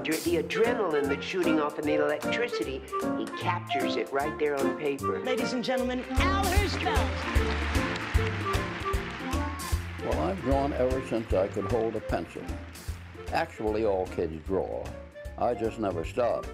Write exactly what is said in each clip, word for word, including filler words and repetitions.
adre- the adrenaline that's shooting off in the electricity, he captures it right there on paper. Ladies and gentlemen, Al Hirschfeld. Well, I've drawn ever since I could hold a pencil. Actually, all kids draw. I just never stopped.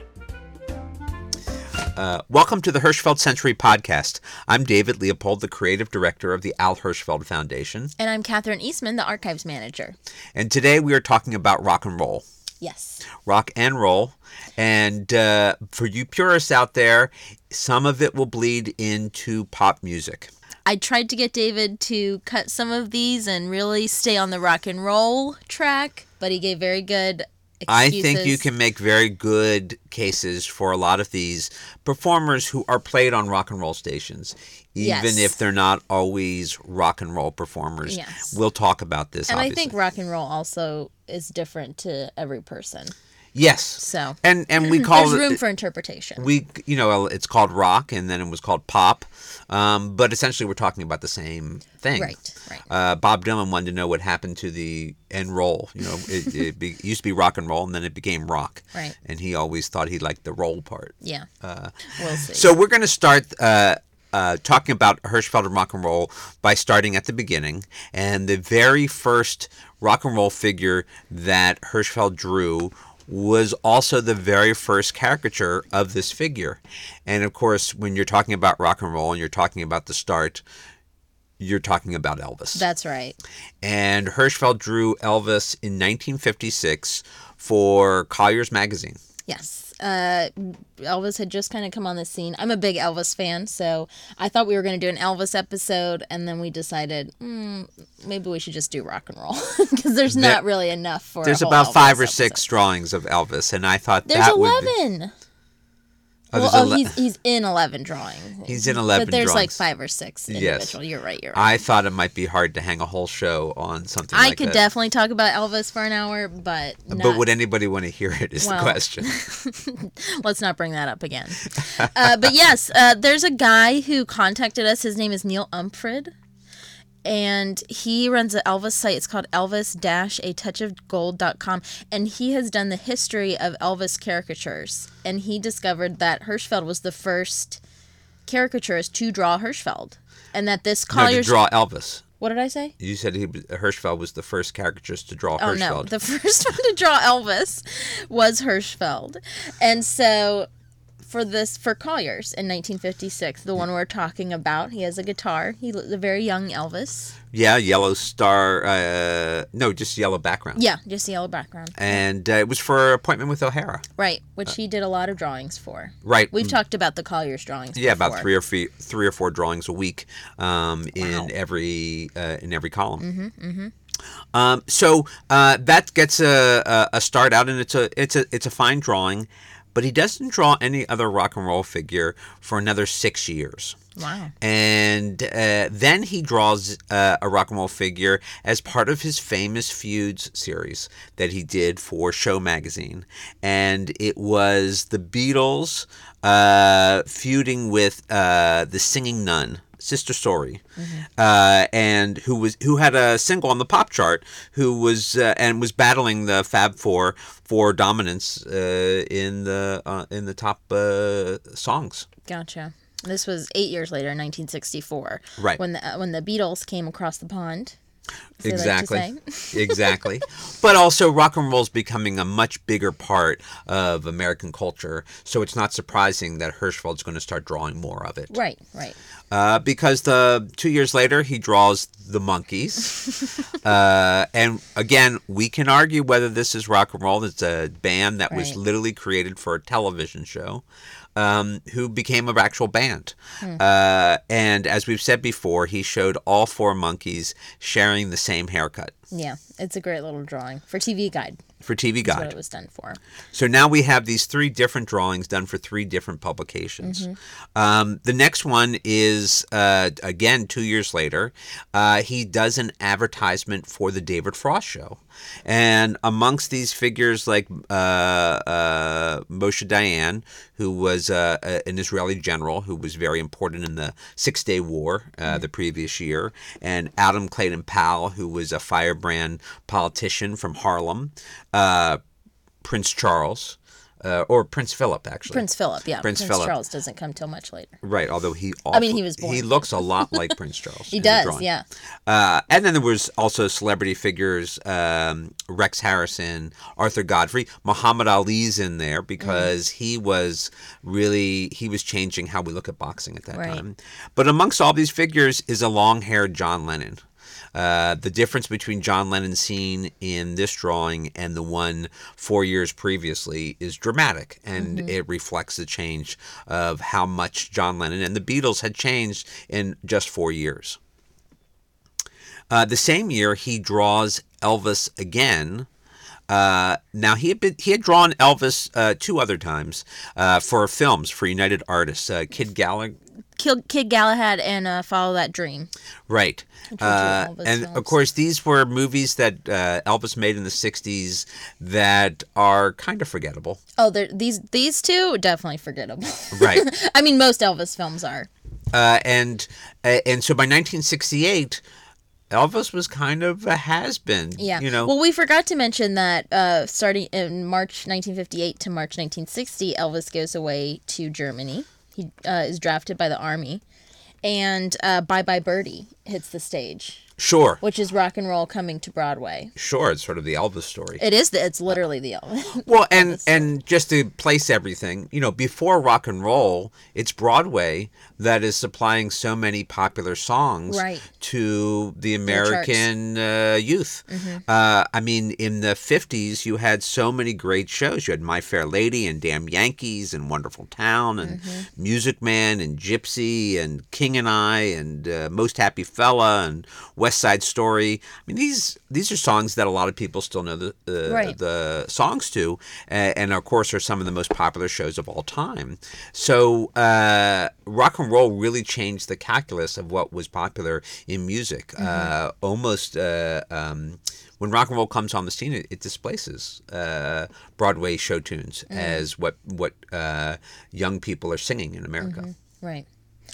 Uh, welcome to the Hirschfeld Century Podcast. I'm David Leopold, the creative director of the Al Hirschfeld Foundation. And I'm Catherine Eastman, the archives manager. And today we are talking about rock and roll. Yes. Rock and roll. And uh, for you purists out there, some of it will bleed into pop music. I tried to get David to cut some of these and really stay on the rock and roll track, but he gave very good excuses. I think you can make very good cases for a lot of these performers who are played on rock and roll stations, even yes. if they're not always rock and roll performers. Yes. We'll talk about this, and obviously. I think rock and roll also is different to every person. Yes. So and and we call there's it, room for interpretation. We you know it's called rock, and then it was called pop, um, but essentially we're talking about the same thing. Right. Right. Uh, Bob Dylan wanted to know what happened to the and roll. You know, it, it, be, it used to be rock and roll, and then it became rock. Right. And he always thought he liked the roll part. Yeah. Uh, we'll see. So we're going to start. Uh, Uh, talking about Hirschfeld and rock and roll by starting at the beginning. And the very first rock and roll figure that Hirschfeld drew was also the very first caricature of this figure. And of course, when you're talking about rock and roll and you're talking about the start, you're talking about Elvis. That's right. And Hirschfeld drew Elvis in nineteen fifty-six for Collier's magazine. Yes. Uh, Elvis had just kind of come on the scene. I'm a big Elvis fan, so I thought we were going to do an Elvis episode, and then we decided mm, maybe we should just do rock and roll because there's There- not really enough for. There's a whole about Elvis five or episode. six drawings of Elvis, and I thought There's that would be... eleven. Oh, well, there's oh, ele- he's he's in eleven drawings. He's in eleven but there's like drawings. five or six Yes. individual. You're right. You're right. I thought it might be hard to hang a whole show on something I like could that. definitely talk about Elvis for an hour, but not, But would anybody want to hear it is Well, the question. let's not bring that up again. uh, but yes, uh, there's a guy who contacted us. His name is Neil Umfred. And he runs an Elvis site. It's called elvis dash a touch of gold dot com. And he has done the history of Elvis caricatures. And he discovered that Hirschfeld was the first caricaturist to draw Hirschfeld. And that this No, to Collier's... draw Elvis. What did I say? You said he, Hirschfeld was the first caricaturist to draw Oh, Hirschfeld. no. The first one to draw Elvis was Hirschfeld. And so... For this, for Collier's in nineteen fifty-six, the one we're talking about, he has a guitar. He's a very young Elvis. Yeah, yellow star. Uh, no, just yellow background. Yeah, just a yellow background. And uh, it was for Appointment with O'Hara. Right, which he did a lot of drawings for. Right. We've talked about the Collier's drawings. Yeah, before. about three or three, three or four drawings a week, um, in Wow. every uh, in every column. Mm-hmm, mm-hmm. Um, so uh, that gets a, a a start out, and it's a it's a it's a fine drawing. But he doesn't draw any other rock and roll figure for another six years. Wow. And uh, then he draws uh, a rock and roll figure as part of his famous Feuds series that he did for Show Magazine. And it was the Beatles uh, feuding with uh, the Singing Nun. Sister Story, mm-hmm. uh, and who was who had a single on the pop chart, who was uh, and was battling the Fab Four for dominance uh, in the uh, in the top uh, songs. Gotcha. This was eight years later, nineteen sixty-four. Right. When the uh, when the Beatles came across the pond. as they like to Exactly. say. Exactly. But also rock and roll is becoming a much bigger part of American culture, so it's not surprising that Hirschfeld's going to start drawing more of it. Right. Right. Uh, because the two years later he draws the Monkees, uh, and again we can argue whether this is rock and roll. It's a band that was Right. literally created for a television show, um, who became an actual band. Hmm. Uh, and as we've said before, he showed all four Monkees sharing the same haircut Yeah, it's a great little drawing for T V Guide. for T V That's what Guide. it was done for. So now we have these three different drawings done for three different publications. Mm-hmm. Um, the next one is, uh, again, two years later. Uh, he does an advertisement for the David Frost Show. And amongst these figures like uh, uh, Moshe Dayan, who was uh, an Israeli general who was very important in the Six-Day War uh, mm-hmm. the previous year, and Adam Clayton Powell, who was a firebrand politician from Harlem, uh, Prince Charles, uh, or Prince Philip, actually. Prince Philip, yeah. Prince Prince Philip. Charles doesn't come till much later. Right, although he I mean, he awful- was born. He looks a lot like Prince Charles. He in the does, drawing. yeah. Uh, and then there was also celebrity figures, um, Rex Harrison, Arthur Godfrey, Muhammad Ali's in there because Mm. he was really, he was changing how we look at boxing at that Right. time. But amongst all these figures is a long-haired John Lennon. Uh, the difference between John Lennon seen in this drawing and the one four years previously is dramatic, and Mm-hmm. it reflects the change of how much John Lennon and the Beatles had changed in just four years. Uh, the same year, he draws Elvis again. Uh, now he had been, he had drawn Elvis uh, two other times uh, for films for United Artists. Uh, Kid Gallagher. Kid, Kid Galahad and uh, Follow That Dream. Right. Which were Uh, two Elvis and films. of course, these were movies that uh, Elvis made in the sixties that are kind of forgettable. Oh, they're- these these two definitely forgettable. Right. I mean, most Elvis films are. Uh, and uh, and so by nineteen sixty-eight, Elvis was kind of a has-been. Yeah. You know. Well, we forgot to mention that uh, starting in March nineteen fifty-eight to March nineteen sixty, Elvis goes away to Germany. He uh, is drafted by the army, and uh, Bye Bye Birdie hits the stage, Sure. which is rock and roll coming to Broadway. Sure. It's sort of the Elvis story. It is. The, it's literally the Elvis. Well, and and just to place everything, you know, before rock and roll, it's Broadway that is supplying so many popular songs Right. to the charts. American uh, youth. Uh, I mean, in the fifties, you had so many great shows. You had My Fair Lady and Damn Yankees and Wonderful Town and Music Man and Gypsy and King and I and uh, Most Happy Fella and West Side Story. I mean, these these are songs that a lot of people still know the uh, Right. the songs to, uh, and of course are some of the most popular shows of all time. So uh, rock and roll really changed the calculus of what was popular in music. Uh, almost uh, um, when rock and roll comes on the scene, it, it displaces uh, Broadway show tunes as what what uh, young people are singing in America. Right.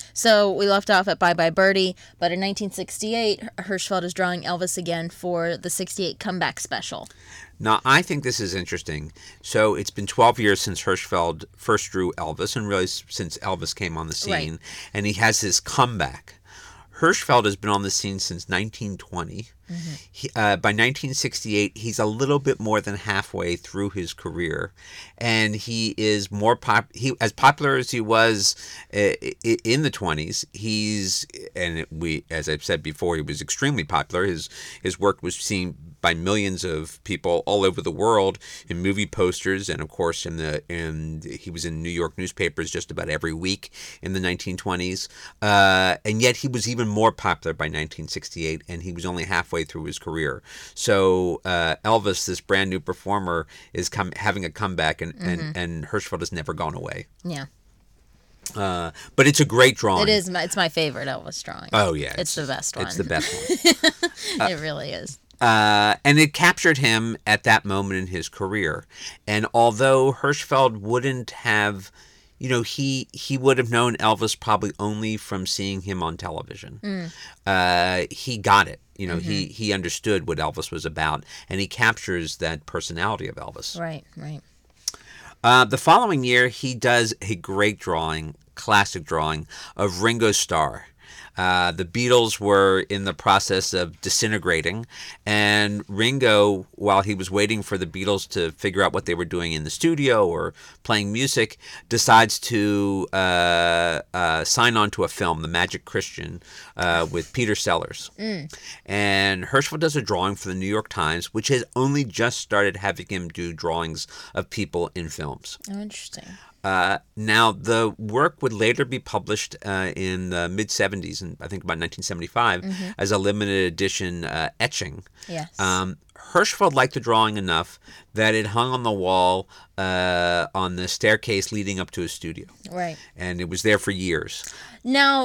So we left off at Bye Bye Birdie, but in nineteen sixty-eight, Hirschfeld is drawing Elvis again for the sixty-eight comeback special. Now, I think this is interesting. So it's been twelve years since Hirschfeld first drew Elvis, and really s- since Elvis came on the scene, Right. and he has his comeback. Hirschfeld has been on the scene since nineteen twenty. He, uh, by nineteen sixty-eight, he's a little bit more than halfway through his career, and he is more pop. He as popular as he was uh, i- in the twenties. He's and we, as I've said before, he was extremely popular. His his work was seen by millions of people all over the world in movie posters, and of course in the in he was in New York newspapers just about every week in the nineteen twenties. Uh, and yet he was even more popular by nineteen sixty-eight, and he was only halfway through his career. So uh, Elvis, this brand new performer, is come, having a comeback, and, and, and Hirschfeld has never gone away. Yeah. Uh, but it's a great drawing. It is. My, it's my favorite Elvis drawing. Oh yeah, It's the best one. It's the best one. It really is. Uh, and it captured him at that moment in his career. And although Hirschfeld wouldn't have, you know, he he would have known Elvis probably only from seeing him on television. Uh, he got it. You know, he, he understood what Elvis was about, and he captures that personality of Elvis. Right. Right. Uh, the following year, he does a great drawing, classic drawing, of Ringo Starr. Uh, the Beatles were in the process of disintegrating, and Ringo, while he was waiting for the Beatles to figure out what they were doing in the studio or playing music, decides to uh, uh, sign on to a film, The Magic Christian, uh, with Peter Sellers. And Hirschfeld does a drawing for the New York Times, which has only just started having him do drawings of people in films. Oh, interesting. Uh, now, the work would later be published uh, in the mid-seventies, and I think about nineteen seventy-five, as a limited edition uh, etching. Yes. Um, Hirschfeld liked the drawing enough that it hung on the wall uh, on the staircase leading up to his studio. Right. And it was there for years. Now,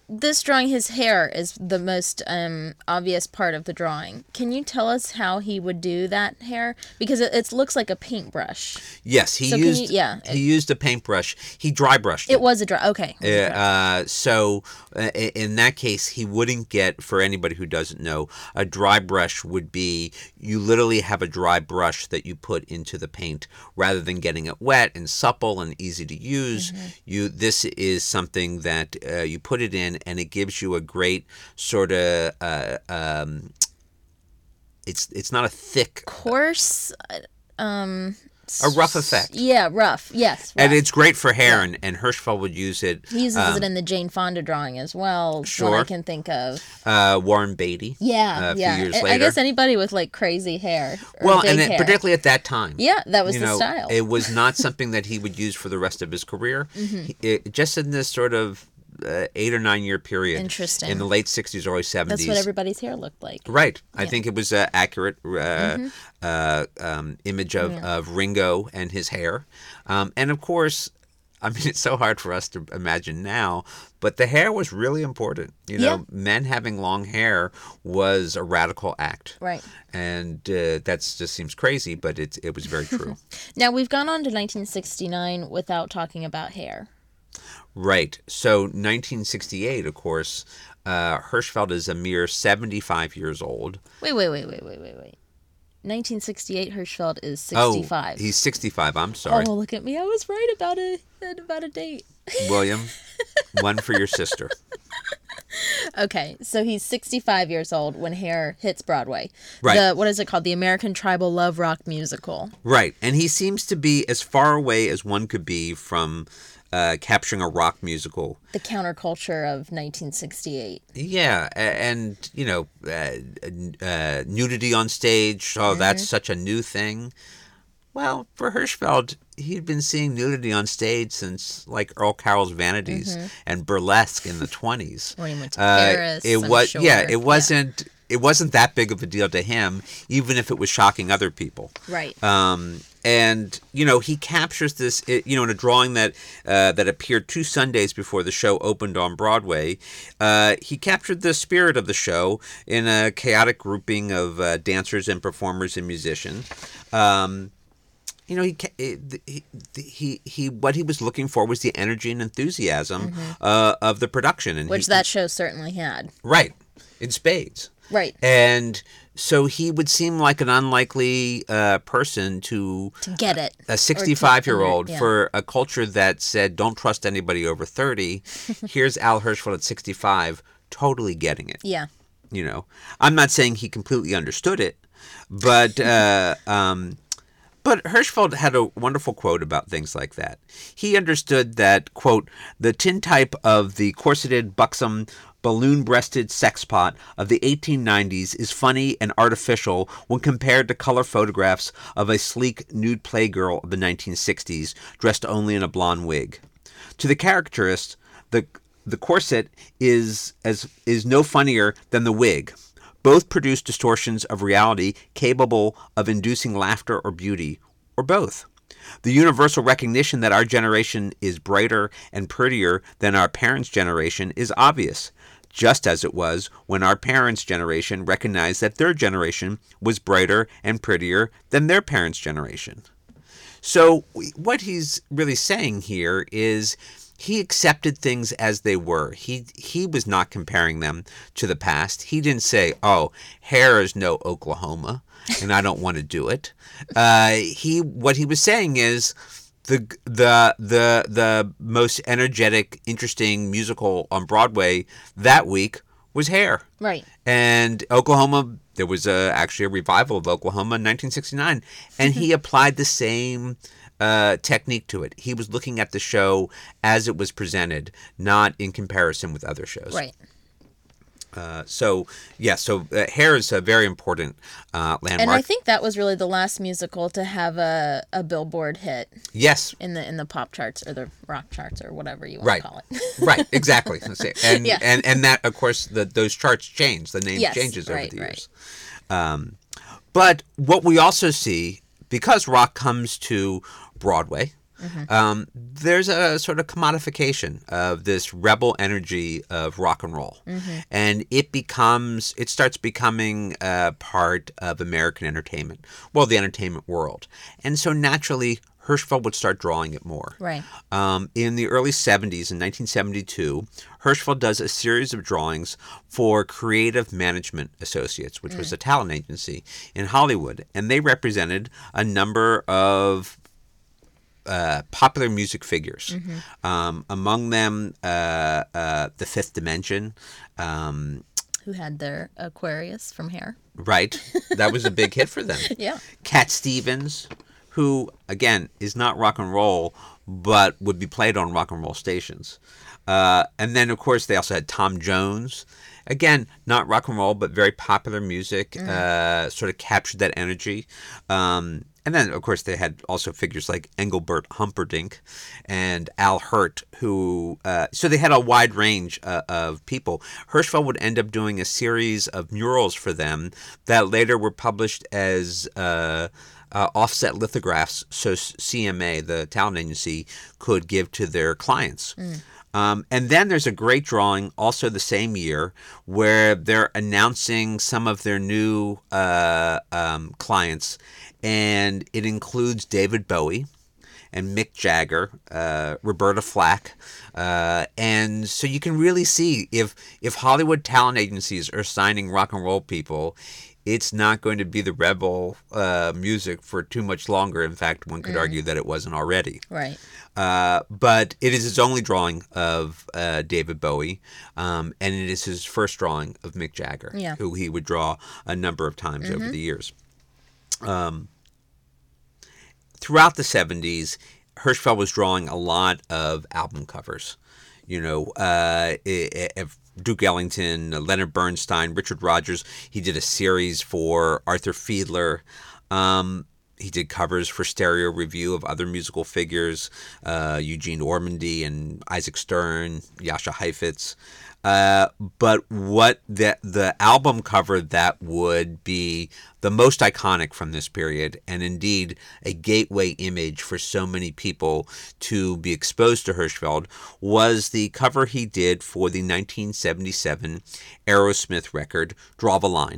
this drawing, his hair is the most um, obvious part of the drawing. Can you tell us how he would do that hair? Because it, it looks like a paintbrush. Yes, he So can used. you- yeah. he used a paintbrush. He dry brushed it. It was a dry. Okay. it was a Uh, dry- uh, so uh, i- in that case, he wouldn't get, for anybody who doesn't know, a dry brush would be you literally have a dry brush that you put into the paint rather than getting it wet and supple and easy to use. Mm-hmm. You this is something that uh, you put it in and it gives you a great sort of uh, um, it's it's not a thick Coarse. Um. a rough effect. Yeah, rough. Yes. And rough. it's great for hair, and, and Hirschfeld would use it. He uses um, it in the Jane Fonda drawing as well. One Sure. I can think of. uh, Warren Beatty. Yeah, uh, a few yeah. years I- I later. guess anybody with like crazy hair. Or Well, big and it, hair. particularly at that time. Yeah, that was you the know, style. It was not something that he would use for the rest of his career. Mm-hmm. He- it, just in this sort of uh, eight or nine year period. Interesting. In the late sixties, early seventies. That's what everybody's hair looked like. Right. I think it was an accurate uh, Mm-hmm. uh, um, image of, of Ringo and his hair. Um, and of course, I mean, it's so hard for us to imagine now, but the hair was really important. You know, Yeah. men having long hair was a radical act. Right. And uh, that just seems crazy, but it, it was very true. Now we've gone on to nineteen sixty-nine without talking about hair. Right. So nineteen sixty-eight, of course, uh, Hirschfeld is a mere seventy-five years old. Wait, wait, wait, wait, wait, wait, wait. nineteen sixty-eight, Hirschfeld is Oh, sixty-five. he's sixty-five. I'm sorry. Oh, look at me. I was right about a about a date. William, one for your sister. Okay, so he's sixty-five years old when Hair hits Broadway. Right. The, what is it called? The American Tribal Love Rock Musical. Right. And he seems to be as far away as one could be from uh, capturing a rock musical. The counterculture of nineteen sixty-eight. Yeah. a- And, you know, uh, uh, nudity on stage. Oh, that's such a new thing. Well, for Hirschfeld, he'd been seeing nudity on stage since like Earl Carroll's Vanities and burlesque in the twenties. When he went to Uh, Paris, it I'm was sure. yeah, it Yeah. wasn't it wasn't that big of a deal to him, even if it was shocking other people. Right. Um, and you know he captures this, it, you know, in a drawing that uh, that appeared two Sundays before the show opened on Broadway. Uh, he captured the spirit of the show in a chaotic grouping of uh, dancers and performers and musicians. Um, you know, he, he he he what he was looking for was the energy and enthusiasm uh, of the production, and Which he, that show certainly had. right in spades. Right. And so he would seem like an unlikely uh, person to To get it. a sixty-five-year-old yeah. for a culture that said don't trust anybody over thirty. Here's Al Hirschfeld at sixty-five, totally getting it. Yeah. You know, I'm not saying he completely understood it, but uh, um, but Hirschfeld had a wonderful quote about things like that. He understood that, quote, the tintype of the corseted, buxom, balloon-breasted sexpot of the eighteen nineties is funny and artificial when compared to color photographs of a sleek nude playgirl of the nineteen sixties dressed only in a blonde wig. To the caricaturist, the the corset is as is no funnier than the wig. Both produce distortions of reality capable of inducing laughter or beauty, or both. The universal recognition that our generation is brighter and prettier than our parents' generation is obvious, just as it was when our parents' generation recognized that their generation was brighter and prettier than their parents' generation. So what he's really saying here is he accepted things as they were. He he was not comparing them to the past. He didn't say, "Oh, hair is no Oklahoma, and I don't want to do it." Uh, he what he was saying is the the the the most energetic, interesting musical on Broadway that week was Hair. Right. And Oklahoma, there was a, actually a revival of Oklahoma in nineteen sixty-nine, and he applied the same uh, technique to it. He was looking at the show as it was presented, not in comparison with other shows. Right. Uh, so, yeah, so uh, Hair is a very important uh, landmark. And I think that was really the last musical to have a, a Billboard hit yes. in the in the pop charts or the rock charts or whatever you want Right. to call it. Right, exactly. And, Yeah. and and that, of course, the, those charts change. The name Yes, changes over right, the right. years. Um, but what we also see, because rock comes to Broadway, Mm-hmm. Um, there's a sort of commodification of this rebel energy of rock and roll, Mm-hmm. and it becomes it starts becoming a part of American entertainment, well, the entertainment world, and so naturally Hirschfeld would start drawing it more. Right. Um, in the early seventies, in nineteen seventy-two, Hirschfeld does a series of drawings for Creative Management Associates, which was a talent agency in Hollywood, and they represented a number of uh, popular music figures. Um, among them, uh, uh, The Fifth Dimension. Um, Who had their Aquarius from Hair. right, that was a big hit for them. Yeah. Cat Stevens, who, again, is not rock and roll, but would be played on rock and roll stations. Uh, and then, of course, they also had Tom Jones. Again, not rock and roll, but very popular music, uh, sort of captured that energy. Um, and then, of course, they had also figures like Engelbert Humperdinck and Al Hirt, who, uh, so they had a wide range uh, of people. Hirschfeld would end up doing a series of murals for them that later were published as uh, uh, offset lithographs, so C M A, the talent agency, could give to their clients. Um, and then there's a great drawing also the same year where they're announcing some of their new uh, um, clients, and it includes David Bowie and Mick Jagger, uh, Roberta Flack. Uh, and so you can really see if if Hollywood talent agencies are signing rock and roll people, it's not going to be the rebel uh, music for too much longer. In fact, one could argue that it wasn't already. Right. Uh, but it is his only drawing of uh, David Bowie, um, and it is his first drawing of Mick Jagger, Yeah. who he would draw a number of times over the years. Um, throughout the seventies, Hirschfeld was drawing a lot of album covers. You know, uh, if Duke Ellington, Leonard Bernstein, Richard Rodgers. He did a series for Arthur Fiedler. Um, he did covers for Stereo Review of other musical figures, uh, Eugene Ormandy and Isaac Stern, Jascha Heifetz. Uh, but what the the album cover that would be the most iconic from this period, and indeed a gateway image for so many people to be exposed to Hirschfeld, was the cover he did for the nineteen seventy-seven Aerosmith record, Draw the Line.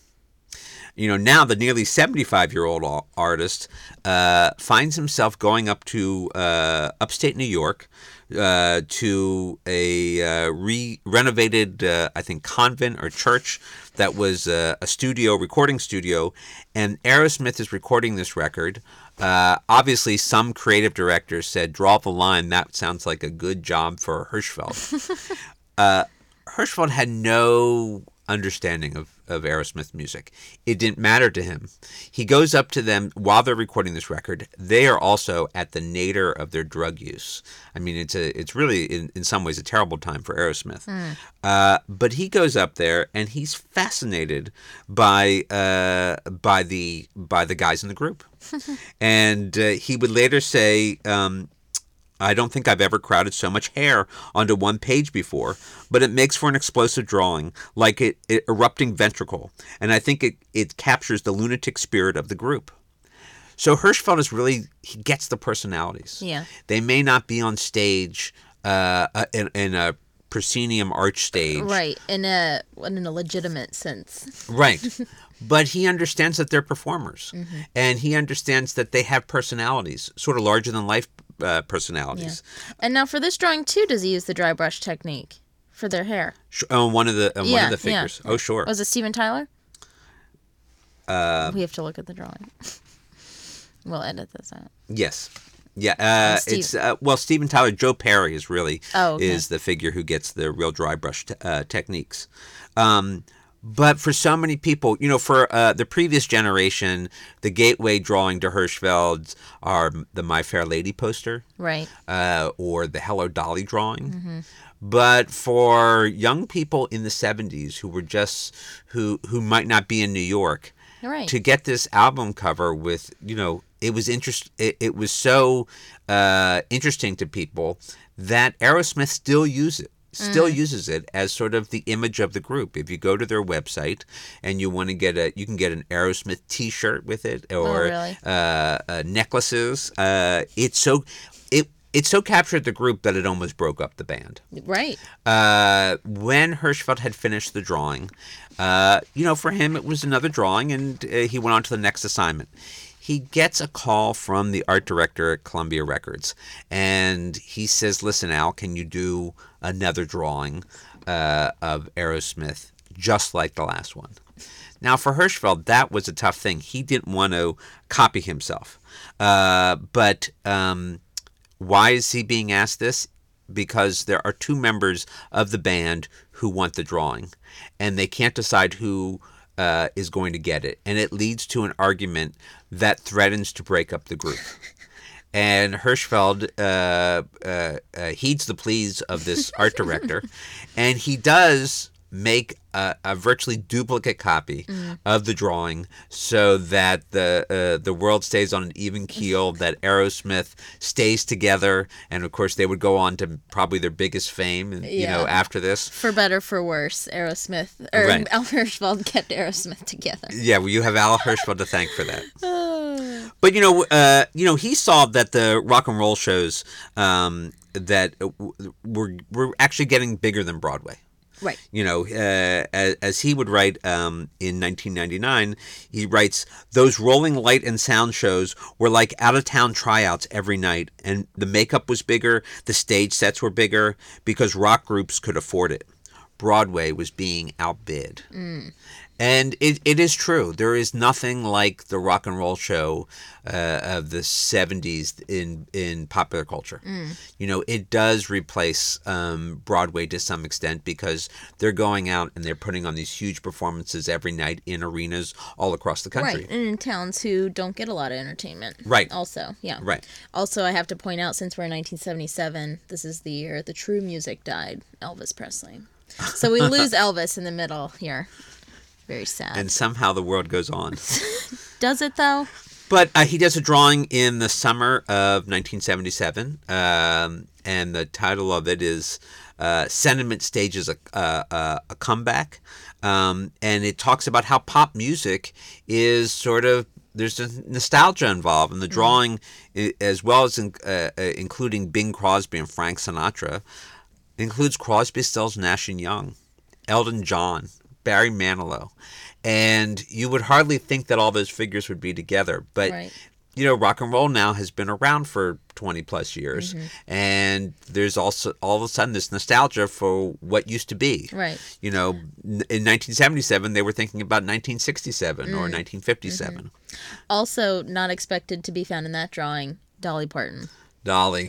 You know, now the nearly seventy-five-year-old artist uh, finds himself going up to uh, upstate New York uh, to a uh, re- renovated, uh, I think, convent or church that was uh, a studio, recording studio, and Aerosmith is recording this record. Uh, obviously, some creative director said, "Draw the Line, that sounds like a good job for Hirschfeld." uh, Hirschfeld had no understanding of, of Aerosmith music. It didn't matter to him. He goes up to them while they're recording this record. They are also at the nadir of their drug use. I mean, it's a it's really in, in some ways a terrible time for Aerosmith. Mm. Uh, but he goes up there and he's fascinated by uh, by the by the guys in the group. And uh, he would later say, um, I don't think I've ever crowded so much hair onto one page before, but it makes for an explosive drawing, like it, it erupting ventricle, and I think it, it captures the lunatic spirit of the group. So Hirschfeld is really, he gets the personalities. Yeah. They may not be on stage uh, in, in a proscenium arch stage. Right, in a in a legitimate sense. Right. But he understands that they're performers, Mm-hmm. and he understands that they have personalities, sort of larger than life uh, personalities. Yeah. And now for this drawing too, does he use the dry brush technique for their hair? Sh- On one of the on yeah, one of the figures. Yeah. Oh, sure. Was it Steven Tyler? Uh, we have to look at the drawing. We'll edit this out. Yes. Yeah. Uh, Steve- it's uh, well, Steven Tyler. Joe Perry is really Oh, okay. is the figure who gets the real dry brush t- uh, techniques. Um, But for so many people, you know, for uh, the previous generation, the gateway drawing to Hirschfeld are the My Fair Lady poster, Right. uh, or the Hello Dolly drawing. Mm-hmm. But for young people in the seventies who were just who who might not be in New York, Right. to get this album cover with, you know, it was interest. It, it was so uh, interesting to people that Aerosmith still use it. still Mm. uses it as sort of the image of the group. If you go to their website and you want to get a, you can get an Aerosmith T-shirt with it, or really? uh, uh, necklaces. Uh, it's so it it so captured the group that it almost broke up the band. Right. Uh, when Hirschfeld had finished the drawing, uh, you know, for him it was another drawing, and uh, he went on to the next assignment. He gets a call from the art director at Columbia Records, and he says, "Listen, Al, can you do another drawing uh, of Aerosmith just like the last one?" Now, for Hirschfeld, that was a tough thing. He didn't want to copy himself. Uh, but um, why is he being asked this? Because there are two members of the band who want the drawing, and they can't decide who uh, is going to get it. And it leads to an argument that threatens to break up the group. And Hirschfeld uh, uh, uh, heeds the pleas of this art director, and he does make a, a virtually duplicate copy mm. of the drawing, so that the uh, the world stays on an even keel, that Aerosmith stays together, and of course they would go on to probably their biggest fame, and, you Yeah. know, after this. For better, for worse, Aerosmith or Right. Al Hirschfeld kept Aerosmith together. Yeah, well, you have Al Hirschfeld to thank for that. But you know, uh, you know, he saw that the rock and roll shows um, that were were actually getting bigger than Broadway. Right. You know, uh, as, as he would write um, in nineteen ninety-nine, he writes, "Those rolling light and sound shows were like out-of-town tryouts every night, and the makeup was bigger, the stage sets were bigger, because rock groups could afford it. Broadway was being outbid." Mm. And it, it is true. There is nothing like the rock and roll show uh, of the seventies in in popular culture. Mm. You know, it does replace um, Broadway to some extent, because they're going out and they're putting on these huge performances every night in arenas all across the country. Right, and in towns who don't get a lot of entertainment. Right. Also, yeah. Right. Also, I have to point out, since we're in nineteen seventy-seven, this is the year the true music died, Elvis Presley. So we lose Elvis in the middle here. Very sad. And somehow the world goes on. Does it, though? But uh, he does a drawing in the summer of nineteen seventy-seven, um, and the title of it is uh, Sentiment Stages a, a, a Comeback. Um, and it talks about how pop music is sort of, there's a nostalgia involved in the drawing, mm. as well as in, uh, uh, including Bing Crosby and Frank Sinatra. It includes Crosby, Stills, Nash and Young, Elton John, Barry Manilow, and you would hardly think that all those figures would be together. But, right. you know, rock and roll now has been around for twenty plus years, mm-hmm. and there's also all of a sudden this nostalgia for what used to be. Right. You know, in nineteen seventy-seven, they were thinking about nineteen sixty-seven mm. or nineteen fifty-seven. Mm-hmm. Also, not expected to be found in that drawing, Dolly Parton. Dolly.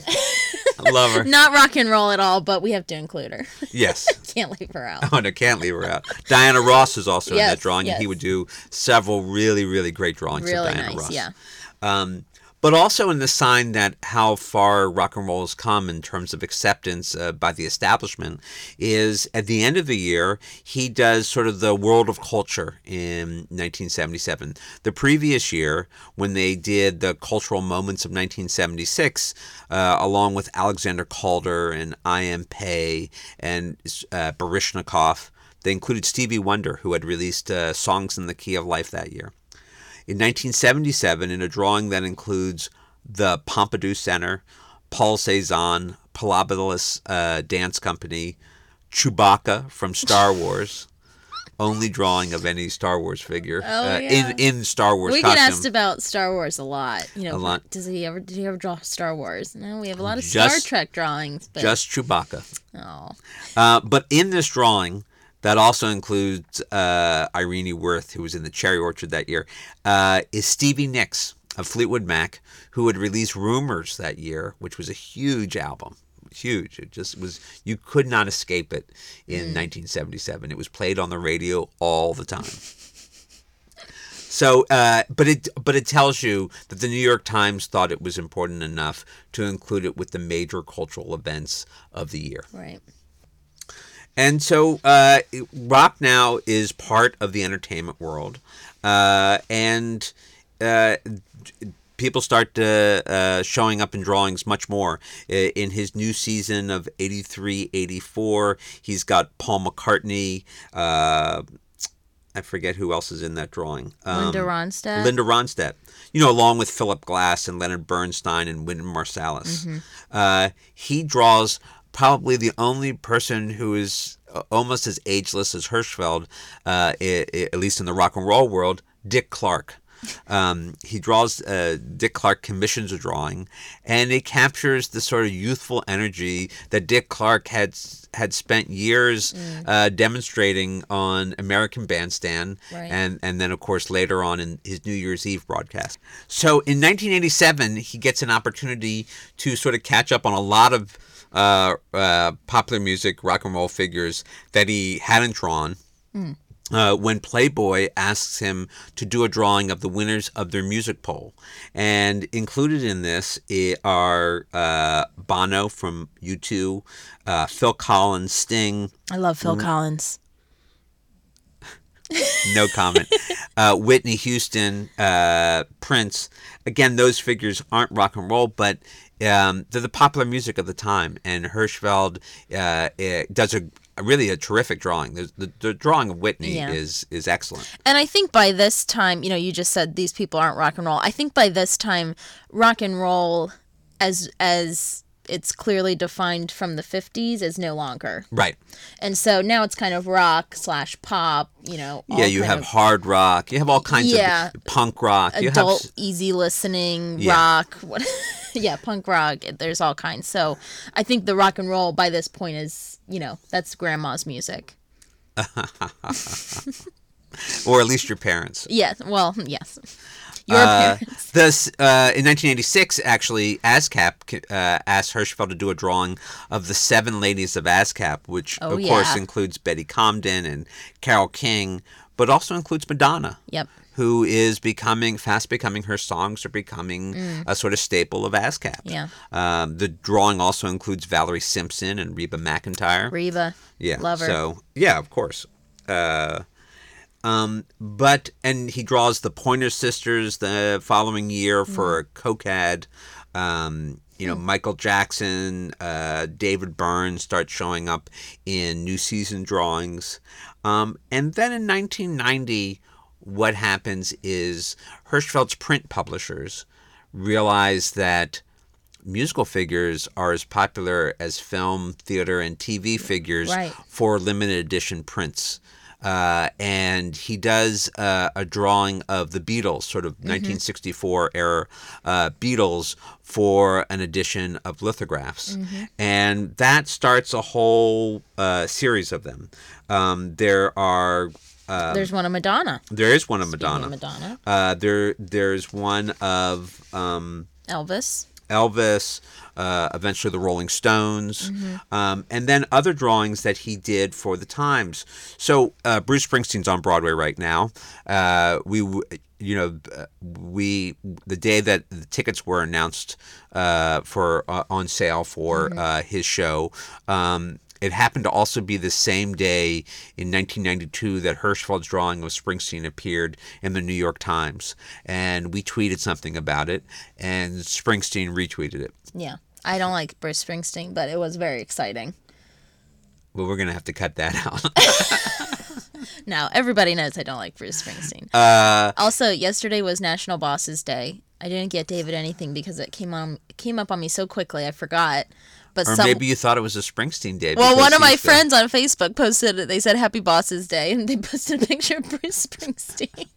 I love her. Not rock and roll at all, but we have to include her. Yes. Can't leave her out. Oh, no, can't leave her out. Diana Ross is also yes, in that drawing, yes. and he would do several really, really great drawings really of Diana nice, Ross. Yeah. Um, but also in the sign that how far rock and roll has come in terms of acceptance uh, by the establishment is at the end of the year, he does sort of the World of Culture in nineteen seventy-seven. The previous year, when they did the Cultural Moments of nineteen seventy-six, uh, along with Alexander Calder and I M Pei and uh, Baryshnikov, they included Stevie Wonder, who had released uh, Songs in the Key of Life that year. In nineteen seventy-seven, in a drawing that includes the Pompidou Center, Paul Cézanne, Palabras uh, Dance Company, Chewbacca from Star Wars, only drawing of any Star Wars figure oh, uh, yeah. in in Star Wars we costume. get asked about Star Wars a lot. You know, a lot. Does he ever? Did he ever draw Star Wars? No, we have a lot of Just, Star Trek drawings. But... Just Chewbacca. Oh. Uh, but in this drawing, that also includes uh, Irene Worth, who was in the Cherry Orchard that year, uh, is Stevie Nicks of Fleetwood Mac, who had released Rumors that year, which was a huge album. Huge. It just was, you could not escape it in mm. nineteen seventy-seven. It was played on the radio all the time. So, uh, but it but it tells you that the New York Times thought it was important enough to include it with the major cultural events of the year. Right. And so uh, rock now is part of the entertainment world. Uh, and uh, people start uh, uh, showing up in drawings much more. In his new season of eighty-three eighty-four, he's got Paul McCartney. Uh, I forget who else is in that drawing. Um, Linda Ronstadt. Linda Ronstadt. You know, along with Philip Glass and Leonard Bernstein and Wynton Marsalis. Mm-hmm. Uh, he draws probably the only person who is almost as ageless as Hirschfeld, uh, I- I- at least in the rock and roll world, Dick Clark. Um, he draws, uh, Dick Clark commissions a drawing, and it captures the sort of youthful energy that Dick Clark had had spent years mm. uh, demonstrating on American Bandstand, right. and, and then, of course, later on in his New Year's Eve broadcast. So in nineteen eighty-seven, he gets an opportunity to sort of catch up on a lot of uh, uh, popular music, rock and roll figures that he hadn't drawn. Mm. Uh, when Playboy asks him to do a drawing of the winners of their music poll. And included in this are uh, Bono from U two, uh, Phil Collins, Sting. I love Phil mm. Collins. No comment. uh, Whitney Houston, uh, Prince. Again, those figures aren't rock and roll, but um, they're the popular music of the time. And Hirschfeld uh, does a really a terrific drawing. The, the, the drawing of Whitney yeah. is is excellent. And I think by this time, you know, you just said these people aren't rock and roll. I think by this time, rock and roll, as as it's clearly defined from the fifties, is no longer. Right. And so now it's kind of rock slash pop, you know. All yeah, you have of, hard rock. You have all kinds yeah, of punk rock. You adult, have, easy listening yeah. rock. What? Yeah, punk rock. There's all kinds. So I think the rock and roll by this point is, you know, that's grandma's music. Or at least your parents. Yes. Well, yes. Your uh, parents. This, uh, in nineteen eighty-six, actually, ASCAP uh, asked Hirschfeld to do a drawing of the Seven Ladies of ASCAP, which, oh, of yeah. course, includes Betty Comden and Carole King, but also includes Madonna. Yep. Who is becoming, fast becoming, her songs are becoming mm. a sort of staple of ASCAP. Yeah. Um, the drawing also includes Valerie Simpson and Reba McEntire. Reba. Yeah. Love her. So, yeah, of course. Uh, um, but, and he draws the Pointer Sisters the following year for mm. a Coke ad. Um, you know, mm. Michael Jackson, uh, David Byrne start showing up in New Season drawings. Um, and then in nineteen ninety, what happens is Hirschfeld's print publishers realize that musical figures are as popular as film, theater, and T V figures right. for limited edition prints. Uh, and he does uh, a drawing of the Beatles, sort of mm-hmm. nineteen sixty-four era uh, Beatles, for an edition of lithographs. Mm-hmm. And that starts a whole uh, series of them. Um, there are... Um, there's one of Madonna. There is one of Speaking Madonna. Of Madonna. Uh, there, there's one of um, Elvis. Elvis. Uh, eventually, the Rolling Stones, mm-hmm. um, and then other drawings that he did for the Times. So uh, Bruce Springsteen's on Broadway right now. Uh, we, you know, we the day that the tickets were announced uh, for uh, on sale for mm-hmm. uh, his show. Um, It happened to also be the same day in nineteen ninety-two that Hirschfeld's drawing of Springsteen appeared in the New York Times. And we tweeted something about it, and Springsteen retweeted it. Yeah. I don't like Bruce Springsteen, but it was very exciting. Well, we're going to have to cut that out. No, everybody knows I don't like Bruce Springsteen. Uh, also, yesterday was National Bosses Day. I didn't get David anything because it came on it came up on me so quickly I forgot. But or some, maybe you thought it was a Springsteen day. Well, one of my the... friends on Facebook posted it. They said Happy Bosses Day, and they posted a picture of Bruce Springsteen,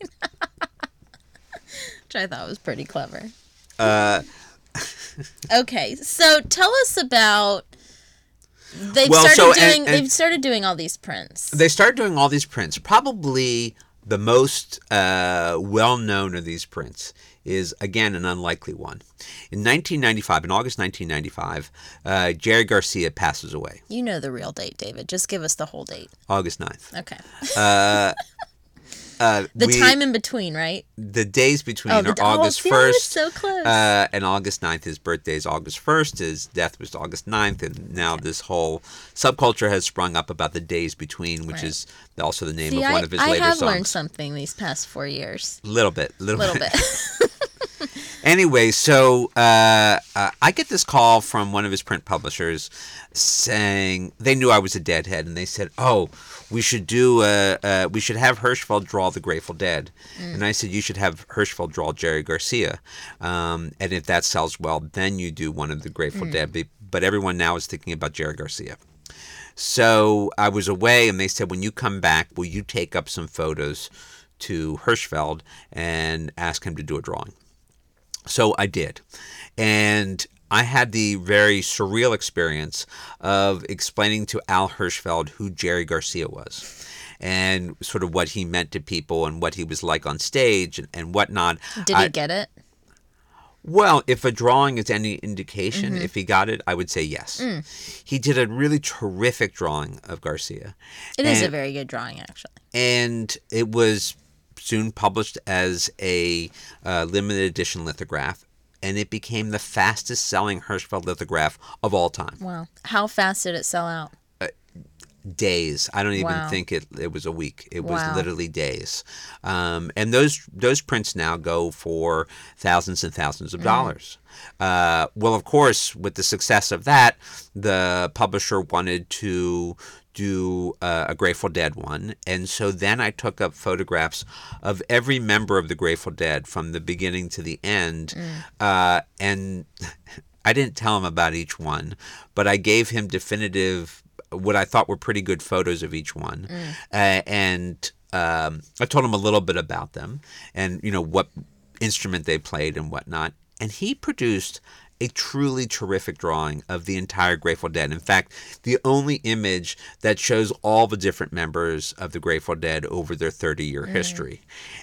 which I thought was pretty clever. Uh, okay, so tell us about. They've well, started so, doing. and, and they've started doing all these prints. They started doing all these prints. Probably the most uh, well-known of these prints is, again, an unlikely one. In nineteen ninety-five, in August nineteen ninety-five, uh, Jerry Garcia passes away. You know the real date, David. Just give us the whole date. August ninth. Okay. uh, uh, the we, time in between, right? The days between oh, are the, August oh, first. So close. Uh, and August ninth. His birthday is August first. His death was August ninth. And now okay. this whole subculture has sprung up about the days between, which right. is also the name See, of one I, of his I later have songs. learned something these past four years. Little bit. Little, little bit. bit. Anyway, so uh, uh, I get this call from one of his print publishers saying they knew I was a Deadhead, and they said, "Oh, we should do a, uh, we should have Hirschfeld draw the Grateful Dead." Mm. And I said, "You should have Hirschfeld draw Jerry Garcia, um, and if that sells well, then you do one of the Grateful mm. Dead." But everyone now is thinking about Jerry Garcia. So I was away, and they said, "When you come back, will you take up some photos to Hirschfeld and ask him to do a drawing?" So I did, and I had the very surreal experience of explaining to Al Hirschfeld who Jerry Garcia was and sort of what he meant to people and what he was like on stage and, and whatnot. Did I, he get it? Well, if a drawing is any indication, Mm-hmm. if he got it, I would say yes. Mm. He did a really terrific drawing of Garcia. It and, is a very good drawing, actually. And it was soon published as a uh, limited edition lithograph, and it became the fastest selling Hirschfeld lithograph of all time. Wow. How fast did it sell out? Days. I don't even Wow. think it it was a week. It was Wow. literally days. Um, and those those prints now go for thousands and thousands of dollars. Mm. Uh, well, of course, with the success of that, the publisher wanted to do uh, a Grateful Dead one. And so then I took up photographs of every member of the Grateful Dead from the beginning to the end. Mm. Uh, and I didn't tell him about each one, but I gave him definitive, what I thought were pretty good photos of each one. Mm. Uh, and um, I told him a little bit about them and, you know, what instrument they played and whatnot. And he produced a truly terrific drawing of the entire Grateful Dead. In fact, the only image that shows all the different members of the Grateful Dead over their thirty-year mm. history.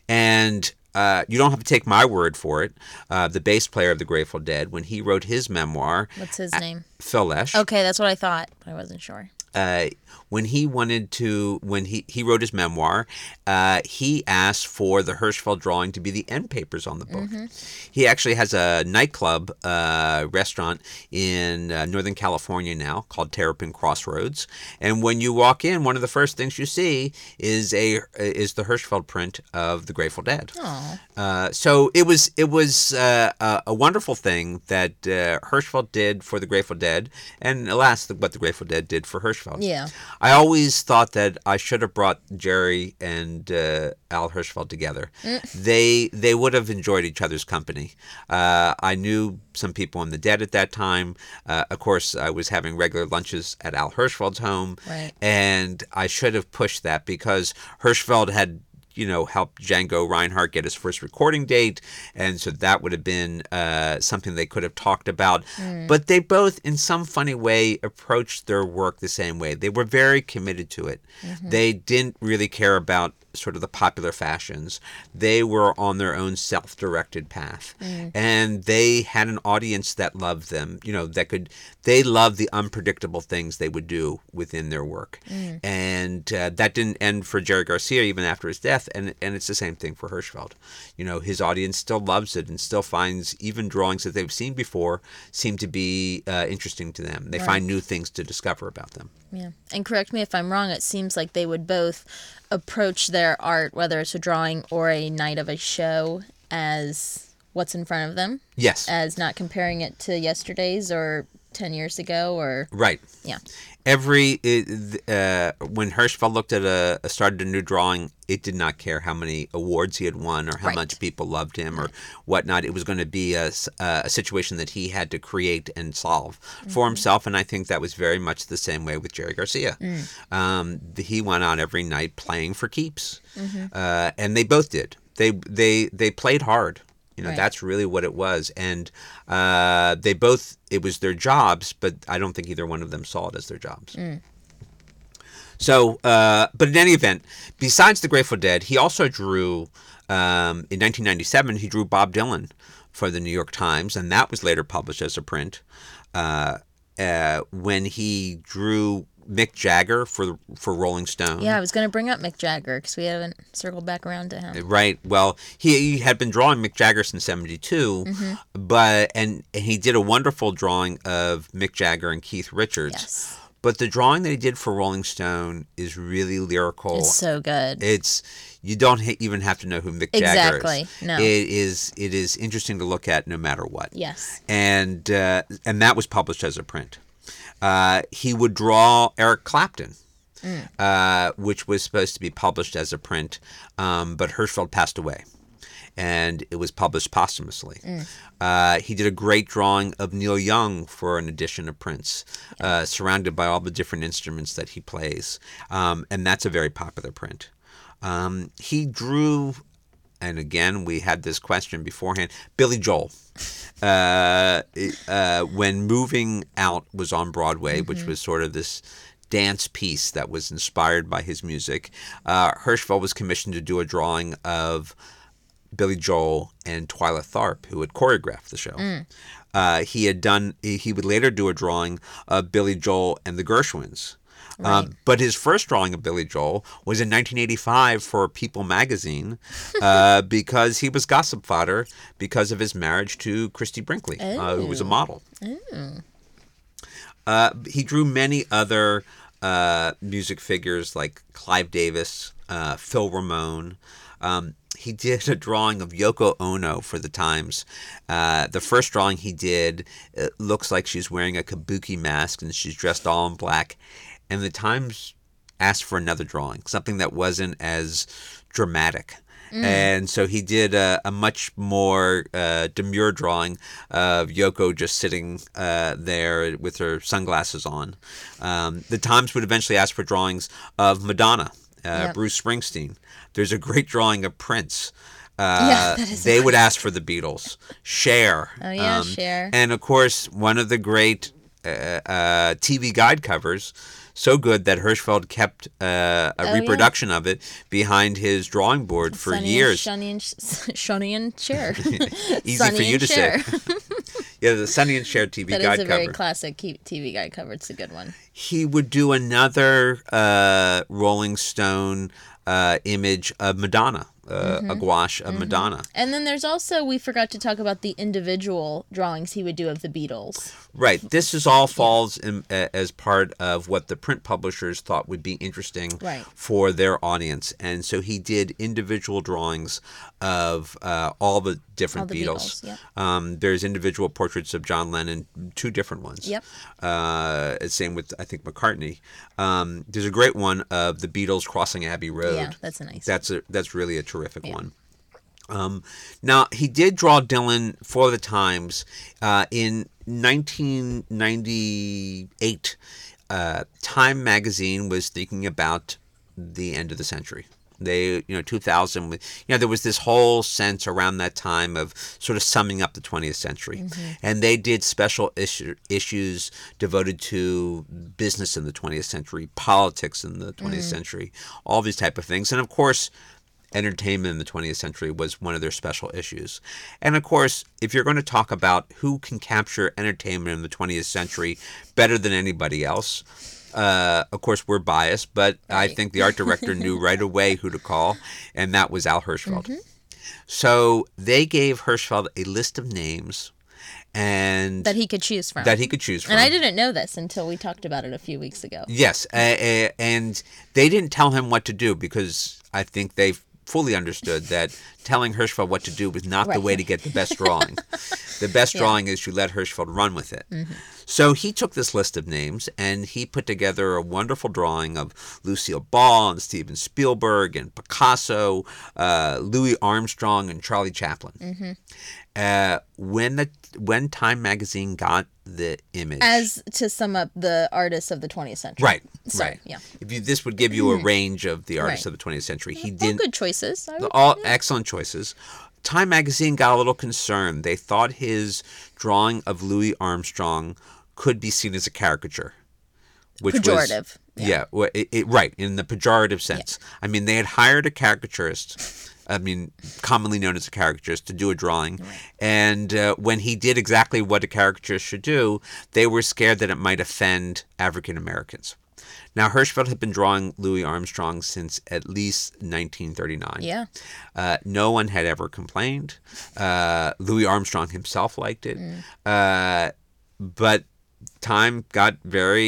And uh, you don't have to take my word for it. Uh, the bass player of the Grateful Dead, when he wrote his memoir... What's his name? Phil Lesh. Okay, that's what I thought, but I wasn't sure. Uh, when he wanted to, when he, he wrote his memoir, uh, he asked for the Hirschfeld drawing to be the end papers on the book. Mm-hmm. He actually has a nightclub uh, restaurant in uh, Northern California now called Terrapin Crossroads. And when you walk in, one of the first things you see is a is the Hirschfeld print of the Grateful Dead. Uh, so it was it was uh, a, a wonderful thing that uh, Hirschfeld did for the Grateful Dead, and alas, what the Grateful Dead did for Hirschfeld. Yeah. I always thought that I should have brought Jerry and uh, Al Hirschfeld together. Mm. They they would have enjoyed each other's company. Uh, I knew some people in the Dead at that time. Uh, of course, I was having regular lunches at Al Hirschfeld's home. Right. And I should have pushed that because Hirschfeld had, you know, helped Django Reinhardt get his first recording date. And so that would have been uh, something they could have talked about. Mm. But they both, in some funny way, approached their work the same way. They were very committed to it. Mm-hmm. They didn't really care about sort of the popular fashions. They were on their own self-directed path. Mm. And they had an audience that loved them, you know, that could, they loved the unpredictable things they would do within their work. Mm. And uh, that didn't end for Jerry Garcia even after his death. And, and it's the same thing for Hirschfeld. You know, his audience still loves it and still finds even drawings that they've seen before seem to be uh, interesting to them. They right. find new things to discover about them. Yeah. And correct me if I'm wrong, it seems like they would both approach their art, whether it's a drawing or a night of a show, as what's in front of them. Yes. As not comparing it to yesterday's or ten years ago or... Right. Yeah. Every, uh, when Hirschfeld looked at a, started a new drawing, it did not care how many awards he had won or how right. much people loved him or whatnot. It was going to be a, a situation that he had to create and solve mm-hmm. for himself. And I think that was very much the same way with Jerry Garcia. Mm. Um, he went out every night playing for keeps. Mm-hmm. Uh, and they both did. They, they, they played hard. You know, right. that's really what it was. And uh, they both, it was their jobs, but I don't think either one of them saw it as their jobs. Mm. So, uh, but in any event, besides the Grateful Dead, he also drew, um, in nineteen ninety-seven, he drew Bob Dylan for the New York Times, and that was later published as a print. Uh, uh, when he drew Mick Jagger for for Rolling Stone. Yeah, I was going to bring up Mick Jagger because we haven't circled back around to him. Right. Well, he, he had been drawing Mick Jagger since seventy-two, mm-hmm. but and, and he did a wonderful drawing of Mick Jagger and Keith Richards. Yes. But the drawing that he did for Rolling Stone is really lyrical. It's so good. It's you don't ha- even have to know who Mick Jagger Exactly. is. No. It is it is interesting to look at no matter what. Yes. And uh, and that was published as a print. Uh, he would draw Eric Clapton, mm. uh, which was supposed to be published as a print, um, but Hirschfeld passed away, and it was published posthumously. Mm. Uh, he did a great drawing of Neil Young for an edition of Prince, uh, surrounded by all the different instruments that he plays, um, and that's a very popular print. Um, he drew, and again, we had this question beforehand, Billy Joel. Uh, uh, when Moving Out was on Broadway, mm-hmm. which was sort of this dance piece that was inspired by his music, uh, Hirschfeld was commissioned to do a drawing of Billy Joel and Twyla Tharp, who had choreographed the show. Mm. Uh, he had done. He would later do a drawing of Billy Joel and the Gershwins. Right. Um, but his first drawing of Billy Joel was in nineteen eighty-five for People magazine uh, because he was gossip fodder because of his marriage to Christy Brinkley, uh, who was a model. Oh. Uh, he drew many other uh, music figures like Clive Davis, uh, Phil Ramone. Um, he did a drawing of Yoko Ono for the Times. Uh, the first drawing he did, it looks like she's wearing a kabuki mask and she's dressed all in black. And the Times asked for another drawing, something that wasn't as dramatic. Mm. And so he did a, a much more uh, demure drawing of Yoko just sitting uh, there with her sunglasses on. Um, the Times would eventually ask for drawings of Madonna, uh, yep. Bruce Springsteen. There's a great drawing of Prince. Uh, yeah, that is they nice. would ask for the Beatles, Cher. Oh, yeah, um, Cher. And, of course, one of the great uh, uh, T V guide covers, so good that Hirschfeld kept uh, a oh, reproduction yeah. of it behind his drawing board for Sonny years. And Shunny and, Shunny and Cher. Easy Sonny for you and to Cher. say. Yeah, the Sonny and Cher T V that guide is a cover. very classic T V guide cover. It's a good one. He would do another uh, Rolling Stone uh, image of Madonna. Uh, mm-hmm. A gouache of mm-hmm. Madonna. And then there's also, we forgot to talk about the individual drawings he would do of the Beatles. Right. This is all falls in, uh, as part of what the print publishers thought would be interesting right. for their audience. And so he did individual drawings of uh, all the different all the Beatles. Beatles yep. um, there's individual portraits of John Lennon, two different ones. Yep. Uh, same with, I think, McCartney. Um, there's a great one of the Beatles crossing Abbey Road. Yeah, that's a nice That's a, that's really a terrific yeah. one. Um, now, he did draw Dylan for the Times uh, in nineteen ninety-eight. Uh, Time magazine was thinking about the end of the century. They, you know, two thousand, you know, there was this whole sense around that time of sort of summing up the twentieth century. Mm-hmm. And they did special issue, issues devoted to business in the twentieth century, politics in the twentieth mm. century, all these type of things. And of course, entertainment in the twentieth century was one of their special issues. And of course, if you're going to talk about who can capture entertainment in the twentieth century better than anybody else, uh, of course, we're biased, but right. I think the art director knew right away who to call, and that was Al Hirschfeld. Mm-hmm. So they gave Hirschfeld a list of names and that he could choose from. That he could choose from. And I didn't know this until we talked about it a few weeks ago. Yes, uh, uh, and they didn't tell him what to do because I think they fully understood that telling Hirschfeld what to do was not right. the way to get the best drawing. The best yeah. drawing is you let Hirschfeld run with it. Mm-hmm. So he took this list of names and he put together a wonderful drawing of Lucille Ball and Steven Spielberg and Picasso, uh, Louis Armstrong and Charlie Chaplin. Mm-hmm. Uh, when the when Time magazine got the image, as to sum up the artists of the twentieth century, right? Sorry, right. Yeah. If you, this would give you a range of the artists right. of the twentieth century. He all did good choices. I would, all yeah. excellent choices. Time magazine got a little concerned. They thought his drawing of Louis Armstrong could be seen as a caricature, which pejorative. Was, yeah, yeah it, it, right in the pejorative sense. Yeah. I mean, they had hired a caricaturist. I mean, commonly known as a caricaturist, to do a drawing. Right. And uh, when he did exactly what a caricaturist should do, they were scared that it might offend African Americans. Now, Hirschfeld had been drawing Louis Armstrong since at least nineteen thirty-nine. Yeah. Uh, no one had ever complained. Uh, Louis Armstrong himself liked it. Mm. Uh, but Time got very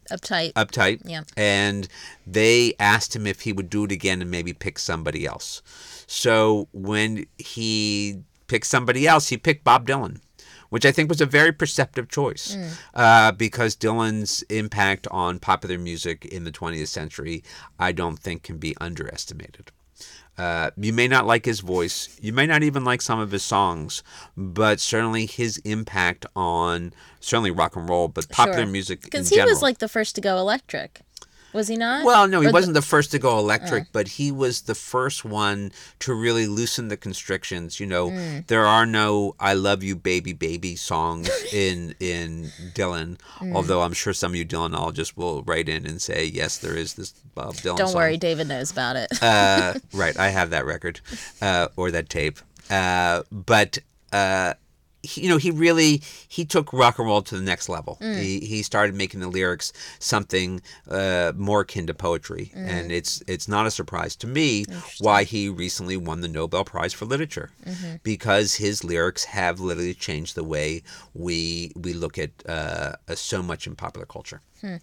Uptight. Uptight. Yeah. And they asked him if he would do it again and maybe pick somebody else. So when he picked somebody else, he picked Bob Dylan, which I think was a very perceptive choice mm. uh, because Dylan's impact on popular music in the twentieth century, I don't think can be underestimated. Uh, you may not like his voice. You may not even like some of his songs, but certainly his impact on certainly rock and roll, but popular sure. music in Because general. he was like the first to go electric. Was he not? Well, no, he Or wasn't the, the first to go electric, uh. but he was the first one to really loosen the constrictions. You know, mm. there are no "I love you, baby, baby" songs in in Dylan. Mm. Although I'm sure some of you Dylanologists will write in and say, yes, there is this Bob Dylan Don't song. worry, David knows about it. uh, right, I have that record uh, or that tape. Uh, but uh, he, you know, he really he took rock and roll to the next level. Mm. He he started making the lyrics something uh, more akin to poetry, mm. and it's it's not a surprise to me why he recently won the Nobel Prize for Literature, mm-hmm. because his lyrics have literally changed the way we we look at uh, so much in popular culture. Hmm.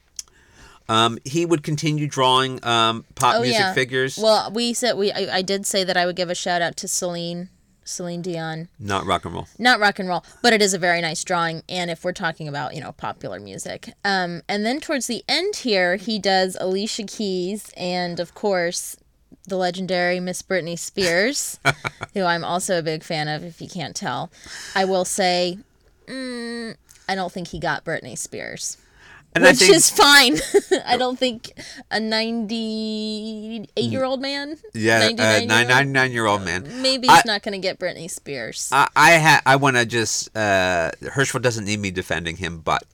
Um, he would continue drawing um, pop oh, music yeah. figures. Well, we said we I, I did say that I would give a shout out to Celine. Celine Dion. Not rock and roll. Not rock and roll, but it is a very nice drawing, and if we're talking about, you know, popular music. Um, and then towards the end here, he does Alicia Keys and, of course, the legendary Miss Britney Spears, who I'm also a big fan of, if you can't tell. I will say, mm, I don't think he got Britney Spears. And Which think, is fine. I don't think a ninety-eight-year-old man, yeah, a ninety-nine-year-old man, maybe he's I, not going to get Britney Spears. I I, ha- I want to just uh, Hirschfeld doesn't need me defending him, but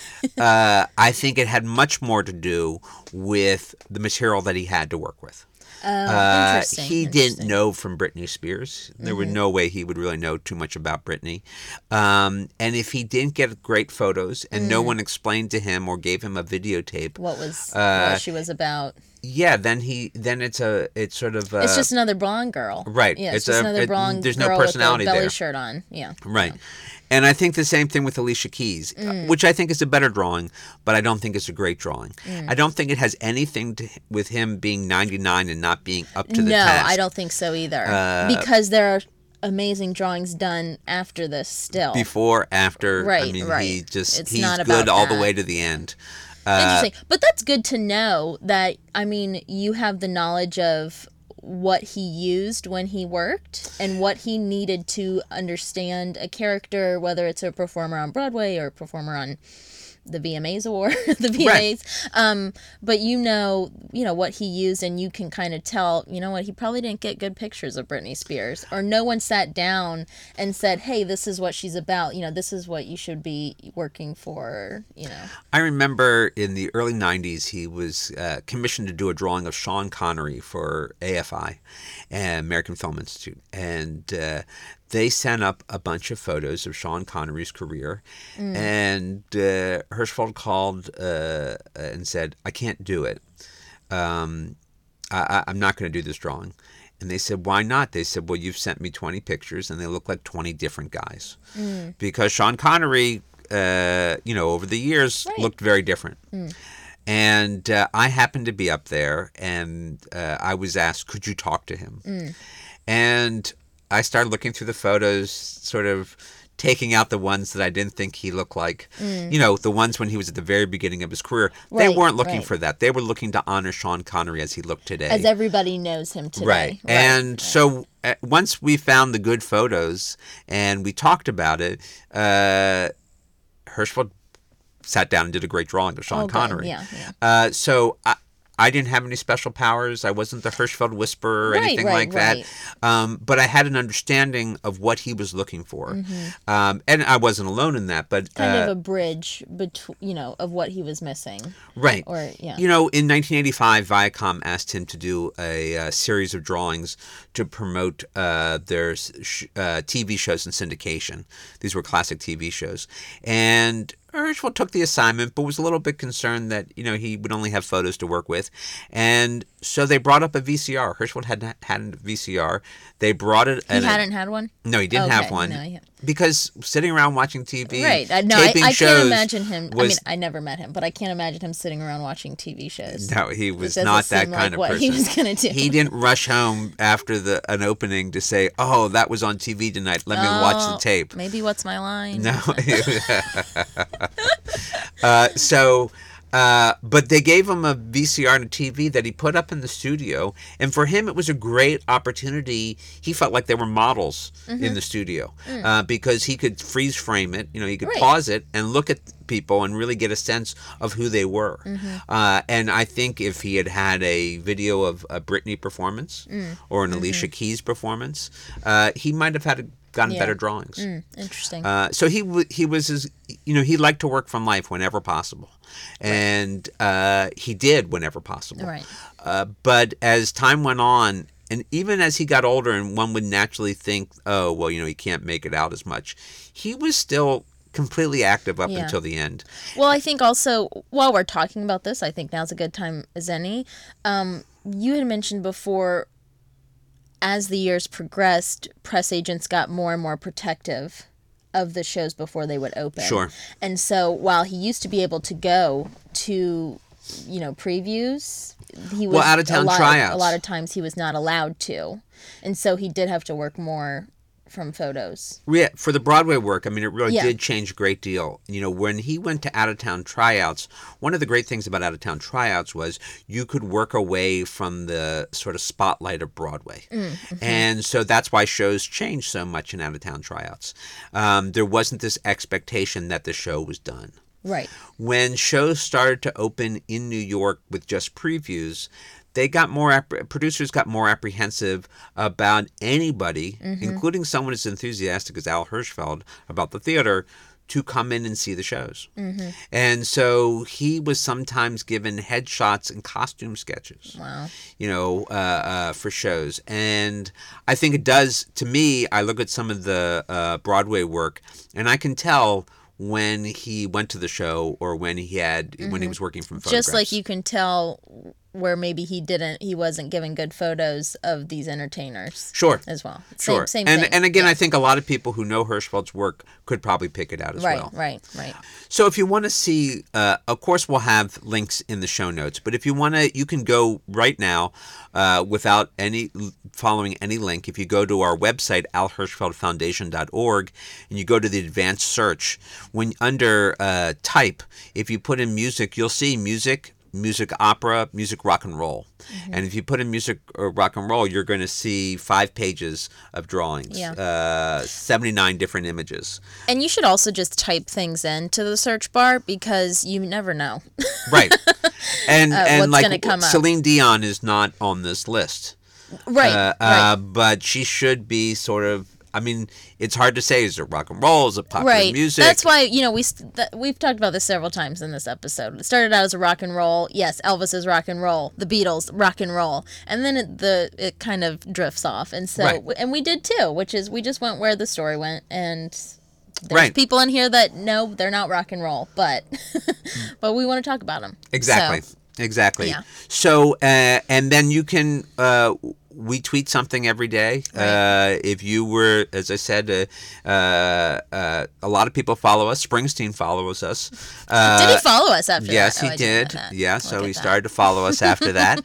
uh, I think it had much more to do with the material that he had to work with. Oh, uh, interesting. He interesting. didn't know from Britney Spears. There mm-hmm. was no way he would really know too much about Britney. Um, and if he didn't get great photos and mm. no one explained to him or gave him a videotape what was uh, what she was about. Yeah, then he then it's a it's sort of a, it's just another blonde girl. Right. Yeah, it's, it's just a, another it, blonde there's girl no personality with a belly there. shirt on. Yeah. Right. Yeah. And I think the same thing with Alicia Keys, mm. which I think is a better drawing, but I don't think it's a great drawing. Mm. I don't think it has anything to with him being ninety-nine and not being up to the no, task. No, I don't think so either. Uh, because there are amazing drawings done after this still. Before, after. Right, I mean, right. he just, it's he's not good all that. the way to the end. Uh, Interesting. But that's good to know that, I mean, you have the knowledge of what he used when he worked and what he needed to understand a character, whether it's a performer on Broadway or a performer on the V M As or the V M As. Right. Um, but you know, you know what he used, and you can kind of tell, you know what, he probably didn't get good pictures of Britney Spears, or no one sat down and said, hey, this is what she's about. You know, this is what you should be working for, you know. I remember in the early nineties, he was uh, commissioned to do a drawing of Sean Connery for A F I, American Film Institute. And uh, they sent up a bunch of photos of Sean Connery's career, mm. and uh, Hirschfeld called uh, and said, I can't do it. Um, I, I'm not going to do this drawing. And they said, why not? They said, well, you've sent me twenty pictures, and they look like twenty different guys. Mm. Because Sean Connery, uh, you know, over the years, right. looked very different. Mm. And uh, I happened to be up there, and uh, I was asked, could you talk to him? Mm. And I started looking through the photos, sort of taking out the ones that I didn't think he looked like. Mm. You know, the ones when he was at the very beginning of his career. Right, they weren't looking right. for that. They were looking to honor Sean Connery as he looked today. As everybody knows him today. Right. right. And right. so uh, once we found the good photos and we talked about it, uh, Hirschfeld sat down and did a great drawing of Sean oh, Connery. Yeah, yeah. Uh, so I, I didn't have any special powers. I wasn't the Hirschfeld Whisperer or right, anything right, like right. that. Um, but I had an understanding of what he was looking for. Mm-hmm. Um, and I wasn't alone in that. But kind uh, of a bridge between, you know, of what he was missing. Right. Or yeah. You know, in nineteen eighty-five, Viacom asked him to do a, a series of drawings to promote uh, their sh- uh, T V shows in syndication. These were classic T V shows. And Hirschfeld took the assignment, but was a little bit concerned that, you know, he would only have photos to work with. And so they brought up a V C R. Hirschfeld hadn't had a V C R. They brought it. He hadn't had one? No, he didn't Okay, have one. no, he- Because sitting around watching T V, Right. I, no, I, taping I shows can't imagine him. I was- mean, I never met him, but I can't imagine him sitting around watching T V shows. No, he was doesn't not that seem like kind of what person. he was gonna do. He didn't rush home after the an opening to say, "Oh, that was on T V tonight. Let me watch the Oh, tape." Maybe What's My Line? No. uh, so, uh, but they gave him a V C R and a T V that he put up in the studio, and for him, it was a great opportunity. He felt like they were models Mm-hmm. in the studio uh, because he could freeze frame it. You know, he could Mm. Right. pause it and look at people and really get a sense of who they were. Mm-hmm. Uh, and I think if he had had a video of a Britney performance Mm. or an Alicia Keys performance, uh, he might have had gotten Yeah. better drawings. Mm, interesting. Uh, so he w- he was his, you know, he liked to work from life whenever possible, and uh, he did whenever possible. Right. Uh, but as time went on, and even as he got older, and one would naturally think, oh, well, you know, he can't make it out as much. He was still completely active up Yeah. until the end. Well, I think also, while we're talking about this, I think now's a good time as any. Um, you had mentioned before, as the years progressed, press agents got more and more protective of the shows before they would open. Sure. And so while he used to be able to go to, you know, previews, he was Well, out-of-town a lot, tryouts. A lot of times he was not allowed to. And so he did have to work more from photos. Yeah, for the Broadway work, I mean, it really Yeah. did change a great deal. You know, when he went to out-of-town tryouts, one of the great things about out-of-town tryouts was you could work away from the sort of spotlight of Broadway. And so that's why shows changed so much in out-of-town tryouts. Um, there wasn't this expectation that the show was done. Right. When shows started to open in New York with just previews, they got more app- producers got more apprehensive about anybody, including someone as enthusiastic as Al Hirschfeld about the theater, to come in and see the shows. And so he was sometimes given headshots and costume sketches. Wow. You know, uh, uh, for shows. And I think it does, to me, I look at some of the uh, Broadway work, and I can tell when he went to the show or when he had when he was working from photographs. Just like you can tell where maybe he didn't, he wasn't giving good photos of these entertainers. Sure. As well. Sure. Same, same and thing. and again, Yeah. I think a lot of people who know Hirschfeld's work could probably pick it out as Right, well. right, right. So if you want to see, uh, of course, we'll have links in the show notes. But if you want to, you can go right now uh, without any following any link. If you go to our website, al hirschfeld foundation dot org, and you go to the advanced search, when under uh, type, if you put in music, you'll see music, music opera, music rock and roll. Mm-hmm. And if you put in music or rock and roll, you're going to see five pages of drawings, Yeah. uh, seventy-nine different images. And you should also just type things into the search bar because you never know. Right. And Uh, and what's like gonna come up. Celine Dion is not on this list. right, Uh, right. uh, but she should be sort of, I mean, it's hard to say, is it rock and roll? Is it popular Right. music? That's why, you know, we st- th- we've talked about this several times in this episode. It started out as a rock and roll. Yes, Elvis is rock and roll. The Beatles, rock and roll. And then it, the it kind of drifts off. And so Right. and we did too, which is we just went where the story went, and there's Right. people in here that no, they're not rock and roll, but but we want to talk about them. Exactly. So, Exactly. Yeah. So, uh, and then you can, uh, we tweet something every day. Right. Uh, if you were, as I said, uh, uh, uh, a lot of people follow us. Springsteen follows us. Uh, did he follow us after Yes, that? Oh, he I didn't did. know that. Yeah, Look so at he that. started to follow us after that.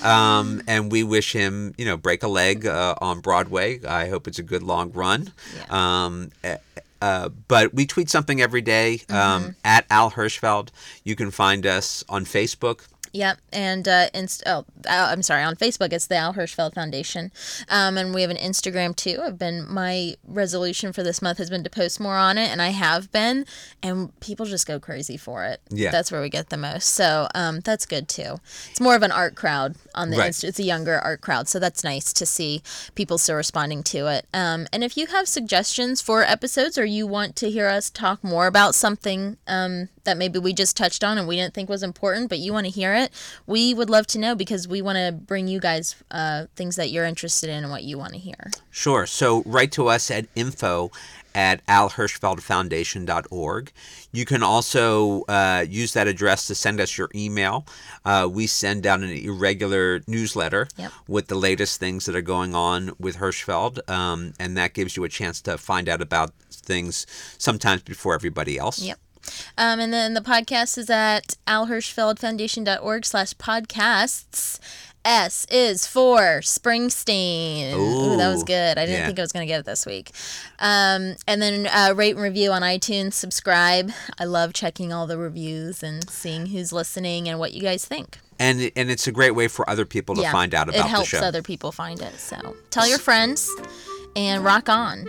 Um, and we wish him, you know, break a leg uh, on Broadway. I hope it's a good long run. Yeah. Um, uh, uh, but we tweet something every day um, Mm-hmm. at Al Hirschfeld. You can find us on Facebook. Yep, and uh, inst- oh, uh, I'm sorry. On Facebook, it's the Al Hirschfeld Foundation, um, and we have an Instagram too. I've been my resolution for this month has been to post more on it, and I have been, and people just go crazy for it. Yeah. That's where we get the most. So um, that's good too. It's more of an art crowd on the. Right. Inst- it's a younger art crowd, so that's nice to see people still responding to it. Um, and if you have suggestions for episodes, or you want to hear us talk more about something um, that maybe we just touched on and we didn't think was important, but you want to hear it. it, we would love to know because we want to bring you guys uh, things that you're interested in and what you want to hear. Sure. So write to us at info at al hirschfeld foundation dot org. You can also uh, use that address to send us your email. Uh, we send out an irregular newsletter Yep. with the latest things that are going on with Hirschfeld, um, and that gives you a chance to find out about things sometimes before everybody else. Yep. Um, and then the podcast is at al hirschfeld foundation dot org slash podcasts. S is for Springsteen. Ooh, that was good. I didn't yeah. think I was going to get it this week. Um, and then uh, rate and review on iTunes. Subscribe. I love checking all the reviews and seeing who's listening and what you guys think. And and it's a great way for other people to yeah, find out about the show. It helps other people find it. So tell your friends and rock on.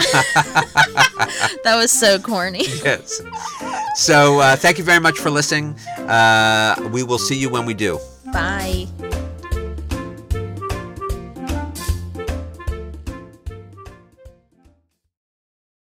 That was so corny. Yes. So uh, thank you very much for listening. Uh, we will see you when we do. Bye.